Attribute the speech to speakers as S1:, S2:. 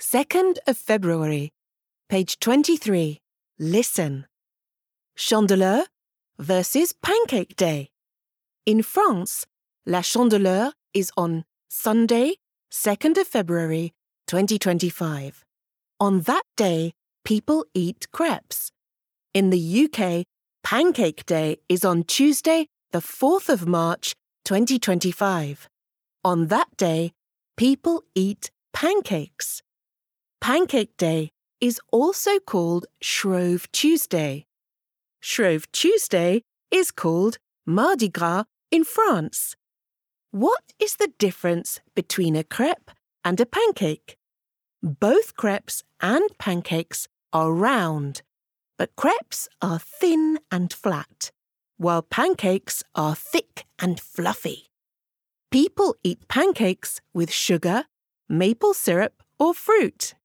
S1: 2nd of February, page 23. Listen. Chandeleur versus Pancake Day. In France, La Chandeleur is on Sunday, 2nd of February, 2025. On that day, people eat crepes. In the UK, Pancake Day is on Tuesday, the 4th of March, 2025. On that day, people eat pancakes. Pancake Day is also called Shrove Tuesday. Shrove Tuesday is called Mardi Gras in France. What is the difference between a crepe and a pancake? Both crepes and pancakes are round, but crepes are thin and flat, while pancakes are thick and fluffy. People eat pancakes with sugar, maple syrup, or fruit.